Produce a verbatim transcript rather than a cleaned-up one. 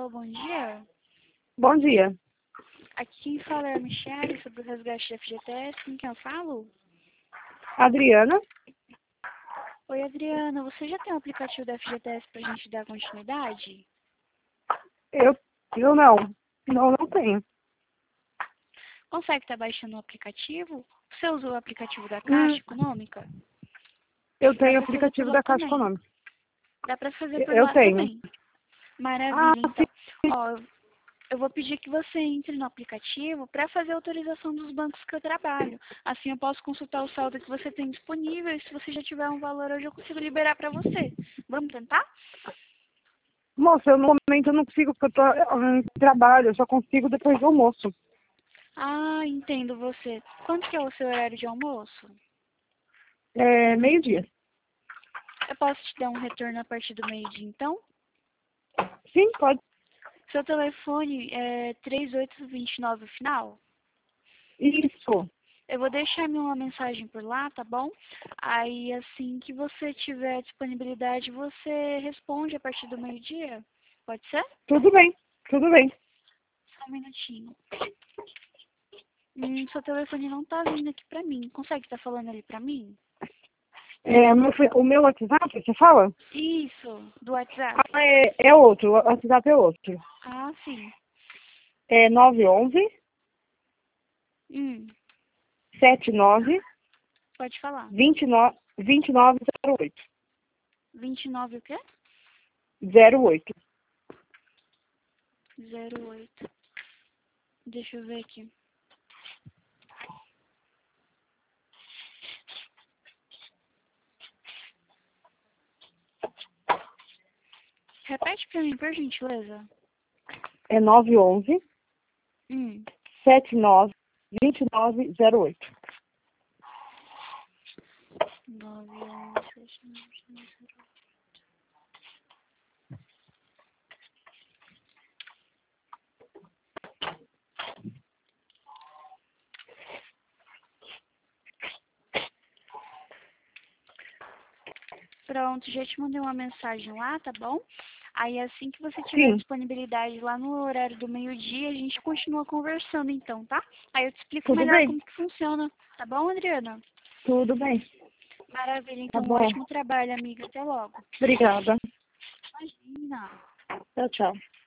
Alô, bom dia. Bom dia. Aqui quem fala é a Michelle sobre o resgate da F G T S. Com quem eu falo? Adriana? Oi, Adriana. Você já tem o aplicativo da F G T S pra gente dar continuidade? Eu, eu não. Não, não tenho. Consegue estar baixando o aplicativo? Você usou o aplicativo da Hum, Caixa Econômica? eu Dá tenho pra fazer aplicativo por lá da Caixa também. Econômica. Dá pra fazer por Eu lá tenho. também. Ah, Maravilha, sim. então. Ó, eu vou pedir que você entre no aplicativo para fazer a autorização dos bancos que eu trabalho. Assim eu posso consultar o saldo que você tem disponível e se você já tiver um valor hoje eu consigo liberar para você. Vamos tentar? Moça, eu, no momento eu não consigo porque eu tô em trabalho. Eu só consigo depois do almoço. Ah, entendo você. Quanto que é o seu horário de almoço? É meio-dia. Eu posso te dar um retorno a partir do meio-dia, então? Sim, pode. Seu telefone é três oito dois nove o final? Isso. Eu vou deixar uma mensagem por lá, tá bom? Aí, assim que você tiver disponibilidade, você responde a partir do meio-dia. Pode ser? Tudo bem. Tudo bem. Só um minutinho. Hum, seu telefone não tá vindo aqui pra mim. Consegue estar falando ali pra mim? É, meu, fe- o meu WhatsApp, você fala? Isso, do WhatsApp. Ah, é, é outro. O WhatsApp é outro. Ah, sim. É nove um um, Hum, sete nove, pode falar. dois nove, dois nove zero oito. vinte e nove o quê? zero oito. zero oito. Deixa eu ver aqui. Repete pra mim, por gentileza. É nove um um, Hum, sete nove, dois nove zero oito. nove onze sete nove zero. Pronto, já te mandei uma mensagem lá, tá bom? Aí assim que você tiver Sim, disponibilidade lá no horário do meio-dia, a gente continua conversando então, tá? Aí eu te explico tudo melhor bem. como que funciona, tá bom, Adriana? Tudo bem. Maravilha, Tá então um bom. ótimo trabalho, amiga. Até logo. Obrigada. Imagina. Tchau, tchau.